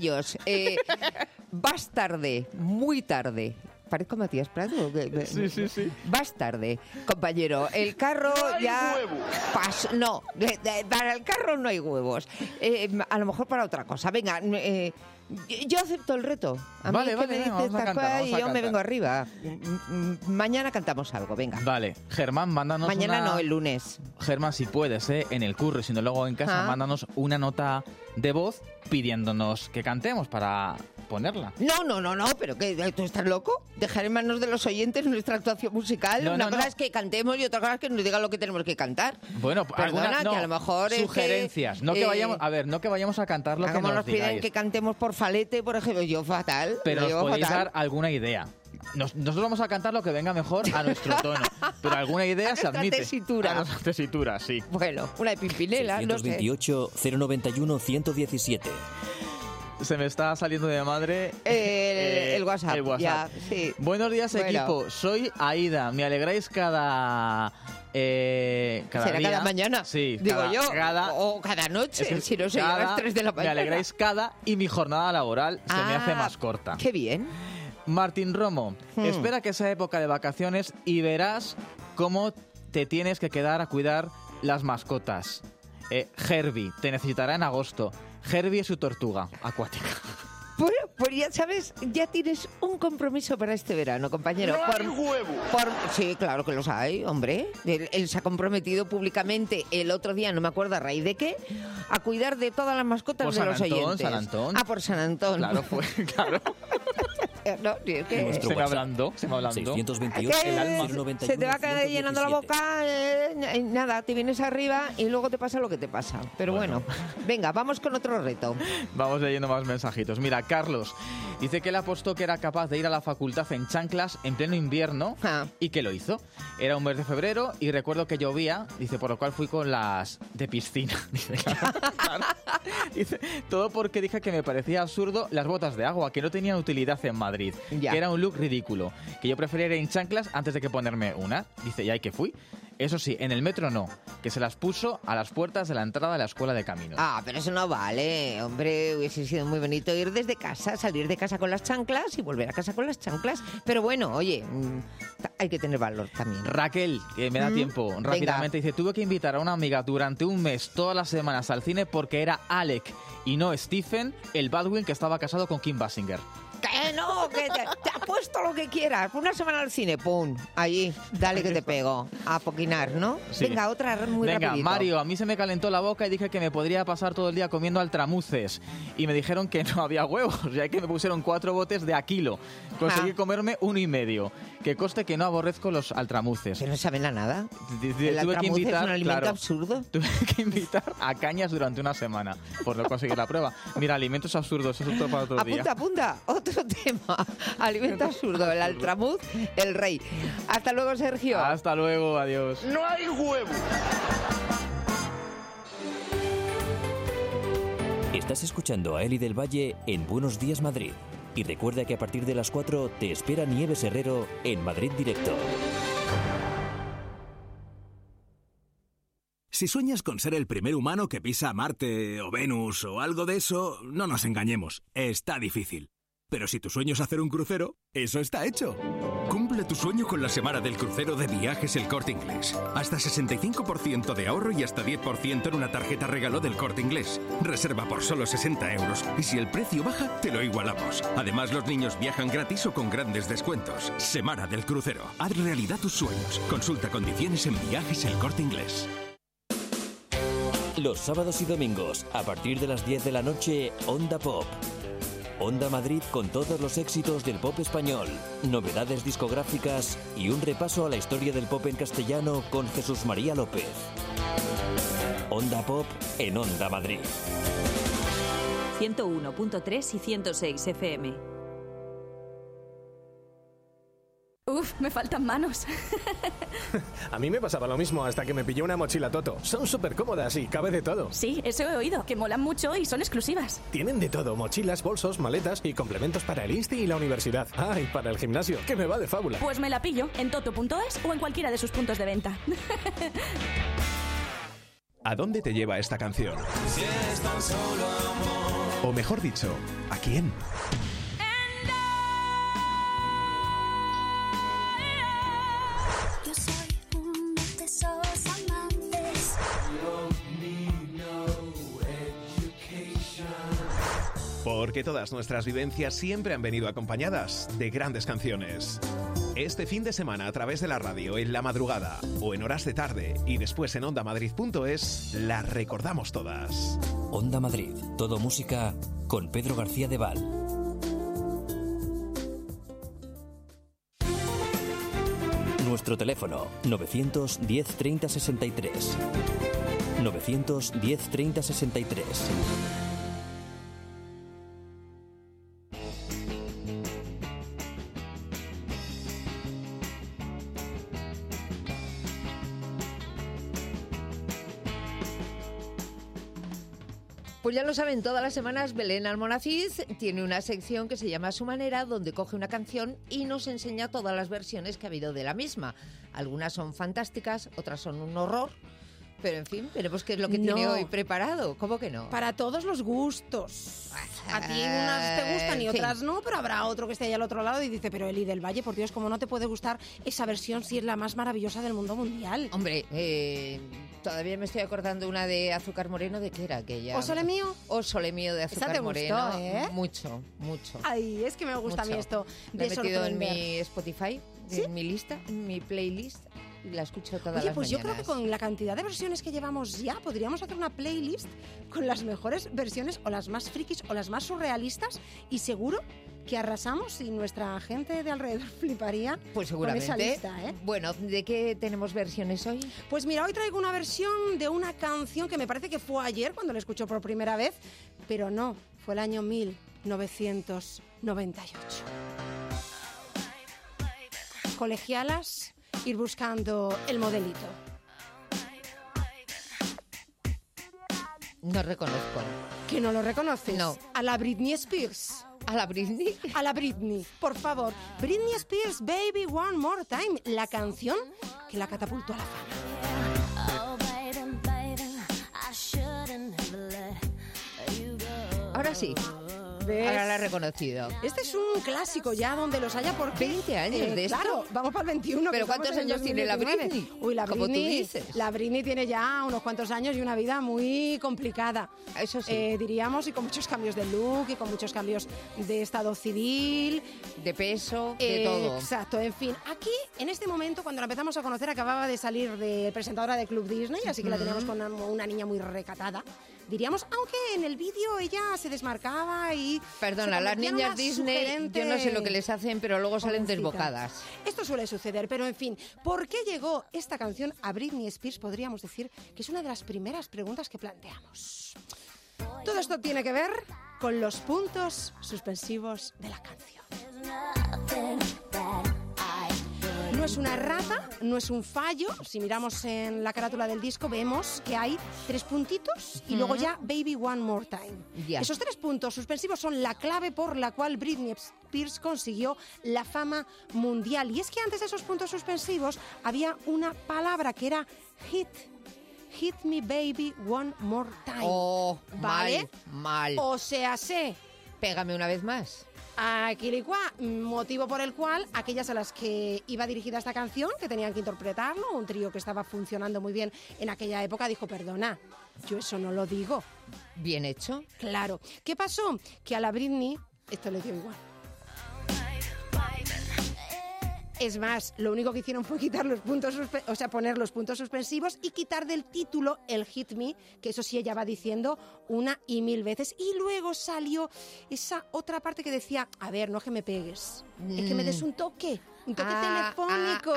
Vas tarde, muy tarde. Parezco Matías Prado. Sí. Vas tarde, compañero. El carro ya... No, para el carro no hay huevos. A lo mejor para otra cosa. Venga, yo acepto el reto. A mí Vale, que me dices vamos a estas cantar, cosas vamos y a yo me cantar. vengo arriba. Mañana cantamos algo, venga. Vale, Germán, mándanos Mañana una... no, el lunes. Germán, si puedes, en el curro, y si no luego en casa, Ah. mándanos una nota de voz pidiéndonos que cantemos para ponerla. No, pero ¿qué? ¿Tú estás loco? Dejar en manos de los oyentes nuestra actuación musical. No, Una no, cosa no. es que cantemos y otra cosa es que nos digan lo que tenemos que cantar. Bueno, Perdona, que a lo mejor es que, sugerencias. No que vayamos, a ver, no que vayamos a cantar lo que como nos nos piden digáis. que cantemos por falete, por ejemplo, yo fatal. Pero lo os llevo podéis fatal. dar alguna idea. Nosotros vamos a cantar lo que venga mejor a nuestro tono. Pero alguna idea A se nuestra admite. tesitura. A nuestra tesitura, sí. Bueno, una de Pimpinela, no sé. 628 091 117. Se me está saliendo de madre El WhatsApp. el WhatsApp. Ya, sí. Buenos días, Bueno. equipo. Soy Aida. Me alegráis cada ¿Será día. cada mañana? Sí, Digo cada, yo. cada- O cada noche, es que si no se llega a las 3 de la mañana. Me alegráis cada y mi jornada laboral se me hace más corta. Qué bien. Martín Romo, espera que sea época de vacaciones y verás cómo te tienes que quedar a cuidar las mascotas. Herbie, te necesitará en agosto. Herbie es su tortuga acuática. Bueno, pues ya sabes, ya tienes un compromiso para este verano, compañero. ¡No hay huevo! Sí, claro que los hay, hombre. Él se ha comprometido públicamente el otro día, no me acuerdo a raíz de qué, a cuidar de todas las mascotas Por de San los Antón, oyentes. San Antón. Ah, por San Antón. Claro, fue, claro. No, sí, es que- Nuestro Se me WhatsApp. ablandó, se me ablandó. 628 que 091 se te va a caer llenando la 117. boca, nada, te vienes arriba y luego te pasa lo que te pasa. Pero bueno, venga, vamos con otro reto. Vamos leyendo más mensajitos. Mira, Carlos dice que él apostó que era capaz de ir a la facultad en chanclas en pleno invierno y que lo hizo. Era un mes de febrero y recuerdo que llovía, dice, por lo cual fui con las de piscina. Dice, claro. Dice, todo porque dije que me parecía absurdo las botas de agua, que no tenían utilidad en Madrid, Ya. que era un look ridículo, que yo prefería ir en chanclas antes de que ponerme una. Dice, y ahí que fui. Eso sí, en el metro no, que se las puso a las puertas de la entrada de la escuela de caminos. Ah, pero eso no vale, hombre, hubiese sido muy bonito ir desde casa, salir de casa con las chanclas y volver a casa con las chanclas. Pero bueno, oye, hay que tener valor también. Raquel, que me da tiempo, Venga. rápidamente, dice, tuve que invitar a una amiga durante un mes, todas las semanas, al cine porque era Alec y no Stephen, el Baldwin que estaba casado con Kim Basinger. Que no, que te apuesto lo que quieras. Una semana al cine, pum, allí, dale que te pego. A poquinar, ¿no? Sí. Venga, otra muy Venga, rapidito. Mario, a mí se me calentó la boca y dije que me podría pasar todo el día comiendo altramuces. Y me dijeron que no había huevos, ya que me pusieron 4 botes de a kilo. Conseguí comerme 1,5. Que coste que no aborrezco los altramuces. Que no saben a nada. Tuve El que altramuz invitar, es un alimento claro, absurdo. Tuve que invitar a cañas durante una semana por no conseguir la prueba. Mira, alimentos absurdos, eso es otro para otro día. Apunta, otro tema. Alimento absurdo, el altramuz, el rey. Hasta luego, Sergio. Hasta luego, adiós. ¡No hay huevo! Estás escuchando a Eli del Valle en Buenos Días Madrid. Y recuerda que a partir de las 4 te espera Nieves Herrero en Madrid Directo. Si sueñas con ser el primer humano que pisa Marte o Venus o algo de eso, no nos engañemos, está difícil. Pero si tu sueño es hacer un crucero, eso está hecho. Cumple tu sueño con la semana del crucero de Viajes El Corte Inglés. Hasta 65% de ahorro y hasta 10% en una tarjeta regalo del Corte Inglés. Reserva por solo 60 euros y si el precio baja, te lo igualamos. Además, los niños viajan gratis o con grandes descuentos. Semana del crucero. Haz realidad tus sueños. Consulta condiciones en Viajes El Corte Inglés. Los sábados y domingos, a partir de las 10 de la noche, Onda Pop. Onda Madrid con todos los éxitos del pop español, novedades discográficas y un repaso a la historia del pop en castellano con Jesús María López. Onda Pop en Onda Madrid. 101.3 y 106 FM. Uf, me faltan manos. A mí me pasaba lo mismo hasta que me pillé una mochila Toto. Son súper cómodas y cabe de todo. Sí, eso he oído, que molan mucho y son exclusivas. Tienen de todo, mochilas, bolsos, maletas y complementos para el insti y la universidad. Ah, y para el gimnasio, que me va de fábula. Pues me la pillo en toto.es o en cualquiera de sus puntos de venta. ¿A dónde te lleva esta canción? Si es tan solo amor. O mejor dicho, ¿a quién? Porque todas nuestras vivencias siempre han venido acompañadas de grandes canciones. Este fin de semana a través de la radio, en la madrugada o en horas de tarde y después en ondamadrid.es, las recordamos todas. Onda Madrid, todo música con Pedro García de Val. Nuestro teléfono 910 30 63. 910 30 63. Pues ya lo saben, todas las semanas Belén Almonacid tiene una sección que se llama A su manera, donde coge una canción y nos enseña todas las versiones que ha habido de la misma. Algunas son fantásticas, otras son un horror, pero en fin, veremos qué es lo que tiene hoy preparado. ¿Cómo que no? Para todos los gustos. A ti unas te gustan y otras no, pero habrá otro que esté ahí al otro lado y dice, pero Eli del Valle, por Dios, ¿cómo no te puede gustar esa versión si es la más maravillosa del mundo mundial? Hombre, todavía me estoy acordando una de Azúcar Moreno, ¿de qué era aquella? ¿O Sole mío? O Sole mío de Azúcar Esa te Moreno. gustó, ¿eh? Mucho, mucho. Ay, es que me gusta mucho. a mí esto Me de he metido en sorprender. mi Spotify, ¿Sí? en mi lista, en mi playlist, y la escucho todas Oye, las pues yo creo mañanas. que con la cantidad de versiones que llevamos ya, podríamos hacer una playlist con las mejores versiones o las más frikis o las más surrealistas y seguro que arrasamos y nuestra gente de alrededor fliparía Pues seguramente. con esa lista, ¿eh? Bueno, ¿de qué tenemos versiones hoy? Pues mira, hoy traigo una versión de una canción que me parece que fue ayer cuando la escucho por primera vez, pero no, fue el año 1998. Colegialas, ir buscando el modelito. No reconozco. ¿Que no lo reconoces? No. A la Britney Spears. ¿A la Britney? A la Britney, por favor. Britney Spears, Baby One More Time, la canción que la catapultó a la fama. Ahora sí. ¿Ves? Ahora la he reconocido. Este es un clásico ya donde los haya por 20 años de esto. Claro, vamos para el 21. ¿Pero que estamos cuántos en el años tiene la 2019. Britney? Uy, la Como tú Britney, dices. la Britney tiene ya unos cuantos años y una vida muy complicada. Eso sí. Diríamos, y con muchos cambios de look y con muchos cambios de estado civil. De peso, de todo. Exacto, en fin. Aquí, en este momento, cuando la empezamos a conocer, acababa de salir de presentadora de Club Disney, así que la teníamos con una niña muy recatada. Diríamos, aunque en el vídeo ella se desmarcaba y... Perdona, se las convertía en niñas una Disney, sugerente yo no sé lo que les hacen, pero luego salen jovencita. desbocadas. Esto suele suceder, pero en fin, ¿por qué llegó esta canción a Britney Spears? Podríamos decir que es una de las primeras preguntas que planteamos. Todo esto tiene que ver con los puntos suspensivos de la canción. No es una errata, no es un fallo. Si miramos en la carátula del disco vemos que hay 3 puntitos y luego ya Baby One More Time. Ya. Esos 3 puntos suspensivos son la clave por la cual Britney Spears consiguió la fama mundial. Y es que antes de esos puntos suspensivos había una palabra que era hit. Hit me baby one more time. Oh, ¿vale? mal. O sea, Pégame una vez más. Aquilicua, motivo por el cual aquellas a las que iba dirigida esta canción, que tenían que interpretarlo, un trío que estaba funcionando muy bien en aquella época, dijo, perdona, yo eso no lo digo. Bien hecho. Claro. ¿Qué pasó? Que a la Britney esto le dio igual. Es más, lo único que hicieron fue quitar los puntos poner los puntos suspensivos y quitar del título el Hit Me, que eso sí ella va diciendo una y mil veces. Y luego salió esa otra parte que decía, a ver, no es que me pegues, es que me des un toque telefónico.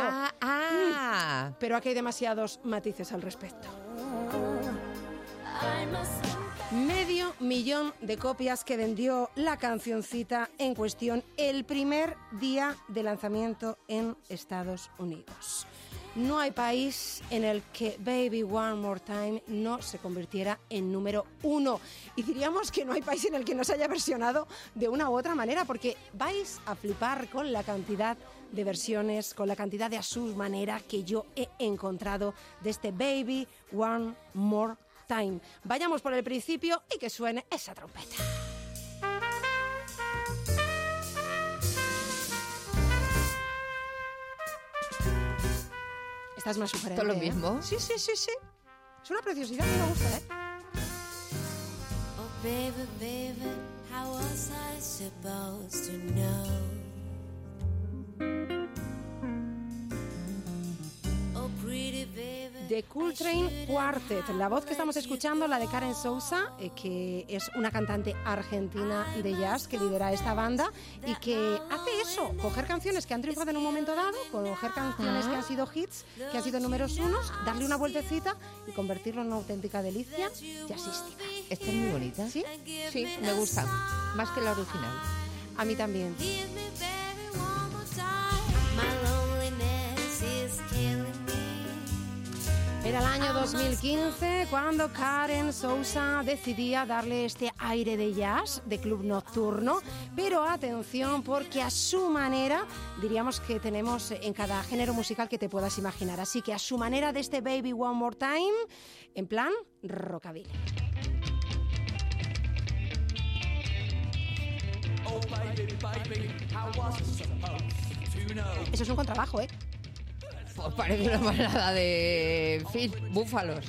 Pero aquí hay demasiados matices al respecto. 500.000 de copias que vendió la cancioncita en cuestión el primer día de lanzamiento en Estados Unidos. No hay país en el que Baby One More Time no se convirtiera en número 1. Y diríamos que no hay país en el que no se haya versionado de una u otra manera, porque vais a flipar con la cantidad de versiones, con la cantidad de a su manera que yo he encontrado de este Baby One More Time. Vayamos por el principio y que suene esa trompeta. Esta es más sugerente. ¿Todo lo mismo? Sí. Es una preciosidad, me gusta, ¿eh? Oh, baby, baby, how was I supposed to know? Oh, pretty baby. The Coltrane Quartet. La voz que estamos escuchando, la de Karen Souza, que es una cantante argentina de jazz que lidera esta banda y que hace eso, coger canciones que han triunfado en un momento dado, coger canciones que han sido hits, que han sido números unos, darle una vueltecita y convertirlo en una auténtica delicia jazzística. Esta es muy bonita. ¿Sí? Sí, me gusta. Más que la original. A mí también. Era el año 2015 cuando Karen Souza decidía darle este aire de jazz, de club nocturno, pero atención porque a su manera, diríamos que tenemos en cada género musical que te puedas imaginar, así que a su manera de este Baby One More Time, en plan rockabilly. Eso es un contrabajo, ¿eh? Pues parece una manada de búfalos.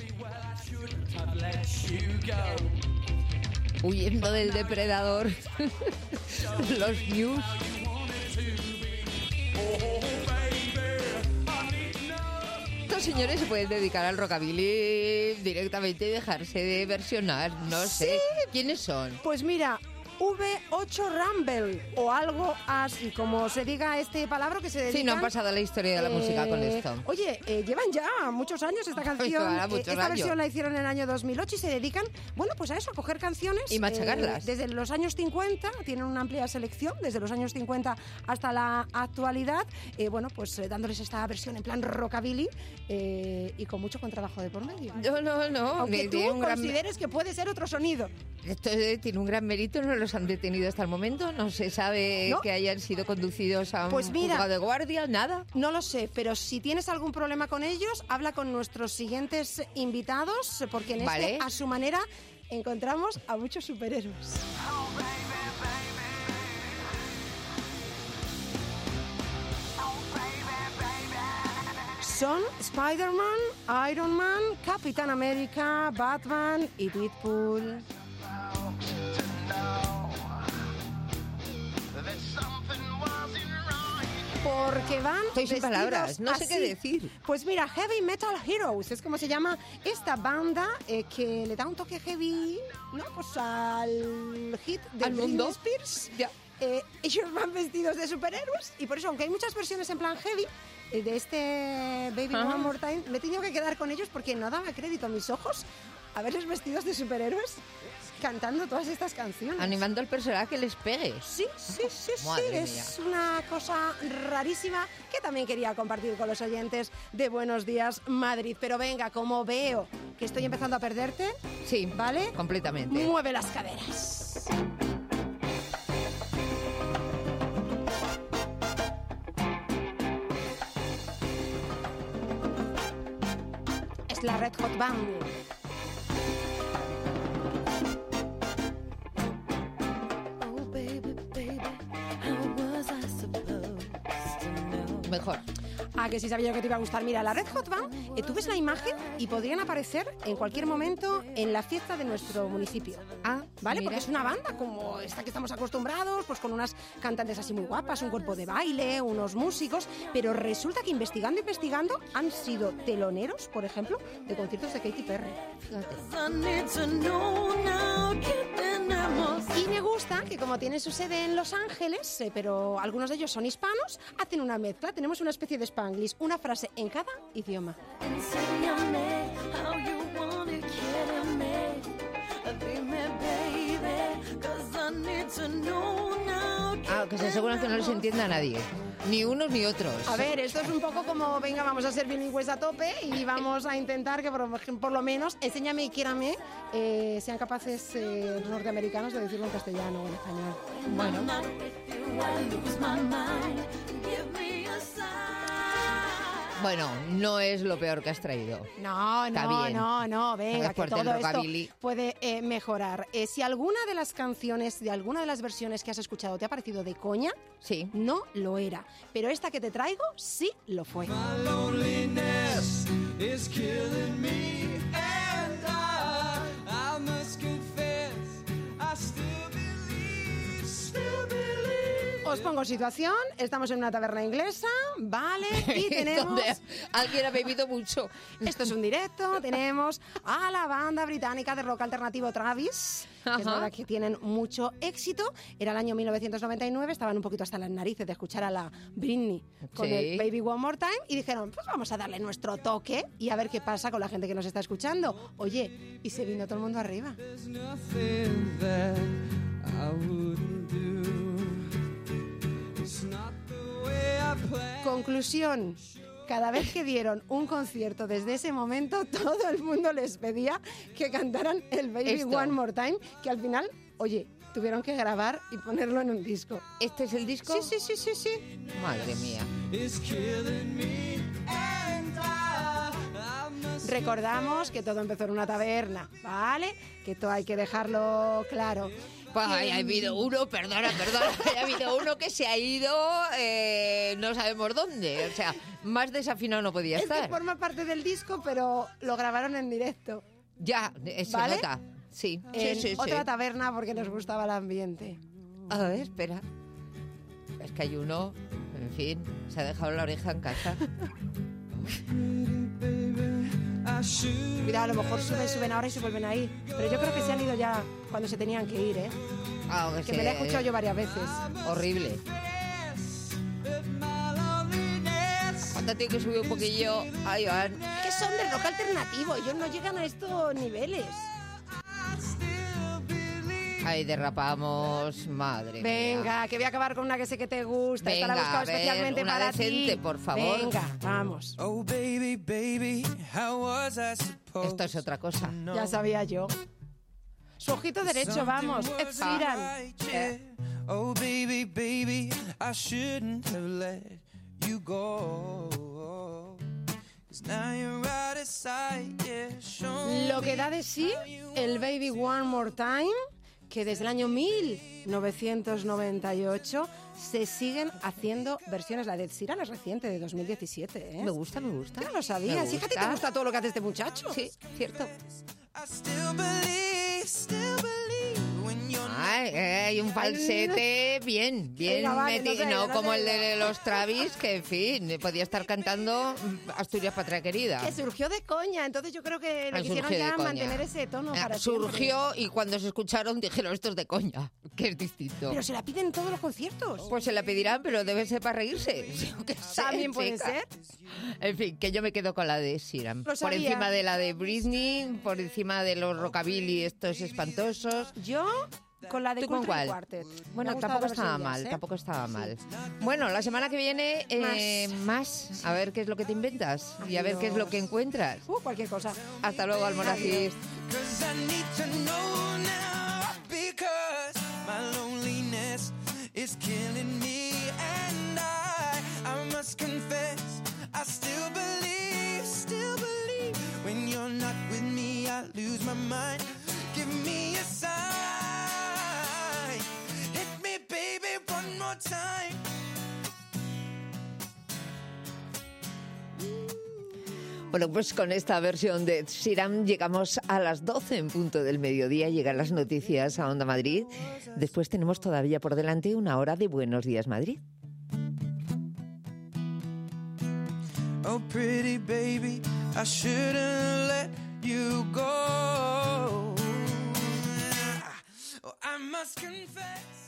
Huyendo del depredador. Los News. Estos señores se pueden dedicar al rockabilly directamente y dejarse de versionar. No sé. ¿Quiénes son? Pues mira, V8 Rumble o algo así, como se diga este palabra que se dedican. Sí, no han pasado a la historia de la música con esto. Oye, llevan ya muchos años esta canción. Esta versión la hicieron en el año 2008 y se dedican, bueno, pues a eso, a coger canciones. Y machacarlas. Desde los años 50, tienen una amplia selección, desde los años 50 hasta la actualidad. Bueno, pues dándoles esta versión en plan rockabilly y con mucho contrabajo de por medio. No. Aunque tú consideres que puede ser otro sonido. Esto tiene un gran mérito, no los han detenido hasta el momento, no se sabe que hayan sido conducidos a un juzgado de guardia, nada. No lo sé, pero si tienes algún problema con ellos, habla con nuestros siguientes invitados, porque en este, a su manera, encontramos a muchos superhéroes. Son Spider-Man, Iron Man, Capitán América, Batman y Deadpool. Porque van Estoy sin palabras, no sé así. Qué decir. Pues mira, Heavy Metal Heroes es como se llama esta banda que le da un toque heavy, ¿no? Pues al hit de Britney Spears. Ya. Ellos van vestidos de superhéroes y por eso, aunque hay muchas versiones en plan heavy de este Baby One More Time, me he tenido que quedar con ellos porque no daba crédito a mis ojos a verlos vestidos de superhéroes cantando todas estas canciones. Animando al personaje que les pegue. Sí. Es una cosa rarísima que también quería compartir con los oyentes de Buenos Días Madrid. Pero venga, como veo que estoy empezando a perderte, sí, ¿vale? Completamente. Mueve las caderas. Es la Red Hot Band. Mejor. Ah, que sí sabía yo que te iba a gustar. Mira, la Red Hot Band, tú ves la imagen y podrían aparecer en cualquier momento en la fiesta de nuestro municipio. Ah, ¿vale? mira. Porque es una banda como esta que estamos acostumbrados, pues con unas cantantes así muy guapas, un cuerpo de baile, unos músicos, pero resulta que investigando han sido teloneros, por ejemplo, de conciertos de Katy Perry. Y me gusta que como tiene su sede en Los Ángeles, pero algunos de ellos son hispanos, hacen una mezcla. Tenemos una especie de Spanglish, una frase en cada idioma. Dime, baby, 'cause I need to know now. Que se aseguran que no les entienda a nadie. Ni unos ni otros. A ver, esto es un poco como, venga, vamos a ser bilingües a tope y vamos a intentar que por lo menos enséñame y quiérame sean capaces los norteamericanos de decirlo en castellano o en español. Bueno. Bueno, no es lo peor que has traído. No, Está no, bien. no, venga, que Fuerte el todo esto rockabilly. puede mejorar. Si alguna de las canciones, de alguna de las versiones que has escuchado te ha parecido de coña, sí, no lo era. Pero esta que te traigo, sí lo fue. Loneliness is killing me, and I must confess, I still believe, Os pongo situación, estamos en una taberna inglesa, ¿vale? Y tenemos... Donde alguien ha bebido mucho. Esto es un directo, tenemos a la banda británica de rock alternativo Travis, que es Ajá. verdad que tienen mucho éxito. Era el año 1999, estaban un poquito hasta las narices de escuchar a la Britney con Sí. el Baby One More Time y dijeron, pues vamos a darle nuestro toque y a ver qué pasa con la gente que nos está escuchando. Oye, y se vino todo el mundo arriba. nothing that I wouldn't do. It's not the way I planned. Conclusión. Cada vez que dieron un concierto desde ese momento, todo el mundo les pedía que cantaran el Baby Esto. One More Time, que al final, oye, tuvieron que grabar y ponerlo en un disco. ¿Este es el disco? Sí, sí, sí, sí, sí. Madre mía. It's killing me, and I must Recordamos que todo empezó en una taberna, ¿vale? Que todo hay que dejarlo claro. Pues ha habido uno, perdona, ha habido uno que se ha ido no sabemos dónde. O sea, más desafinado no podía Es estar. que forma parte del disco, pero lo grabaron en directo. Ya, se ¿Vale? nota. Sí, En sí, sí. otra sí. taberna porque nos gustaba el ambiente. A ver, espera. Es que hay uno, en fin, se ha dejado la oreja en casa. Cuidado, a lo mejor suben ahora y se vuelven a ir. Pero yo creo que se han ido ya cuando se tenían que ir, ¿eh? Ah, Que me lo he escuchado yo varias veces. Horrible. ¿Cuánto tiene que subir un poquillo? Ahí van. Que son de rock alternativo, ellos no llegan a estos niveles. Ahí derrapamos, madre mía. Venga, que voy a acabar con una que sé que te gusta. Esta la he Venga, buscado a ver, especialmente una para decente, ti. por favor. Venga, vamos. Oh baby, baby, how was I supposed Esto es otra cosa. Ya sabía yo. Su ojito derecho, vamos. Ed Sheeran. Oh baby, baby, I shouldn't have let you go. 'Cause now you're out of sight, yeah, show Lo que da de sí el Baby One More Time, que desde el año 1998 se siguen haciendo versiones. La de Ed Sheeran es reciente, de 2017, ¿eh? Me gusta, me gusta. Yo no lo sabías. Me Fíjate, gusta. te gusta todo lo que hace este muchacho. Sí, cierto. still believe when you're Ay, hay un falsete bien Venga, vale, metido, no sé, no no como sé. el de los Travis, que en fin, podía estar cantando Asturias Patria Querida. Que surgió de coña, entonces yo creo que lo Ah, que hicieron surgió de ya coña. mantener ese tono para Surgió y cuando se escucharon dijeron esto es de coña, que es distinto. Pero se la piden en todos los conciertos. Pues se la pedirán, pero debe ser para reírse. Yo qué sé, También puede chica. ser. En fin, que yo me quedo con la de Sheeran. Lo Por sabía. encima de la de Britney, por encima de los rockabilly estos espantosos. Yo con la de ¿Tú con Country cuál? Quartet. Bueno, Me ha gustado tampoco la versión estaba jazz, mal, ¿eh? tampoco estaba mal. Bueno, la semana que viene más. A ver qué es lo que te inventas y a ver qué es lo que encuentras. Cualquier cosa. Hasta luego, Almoracis. 'Cause I need to know now, because my loneliness is killing me, and I must confess, I still believe, when you're not with me, I lose my mind. Give me a sign, hit me baby one more time. Bueno, pues con esta versión de Sheeran llegamos a las 12 en punto del mediodía. Llegan las noticias a Onda Madrid. Después tenemos todavía por delante una hora de Buenos Días Madrid. Oh, pretty baby, I shouldn't let you go. Oh, I must confess.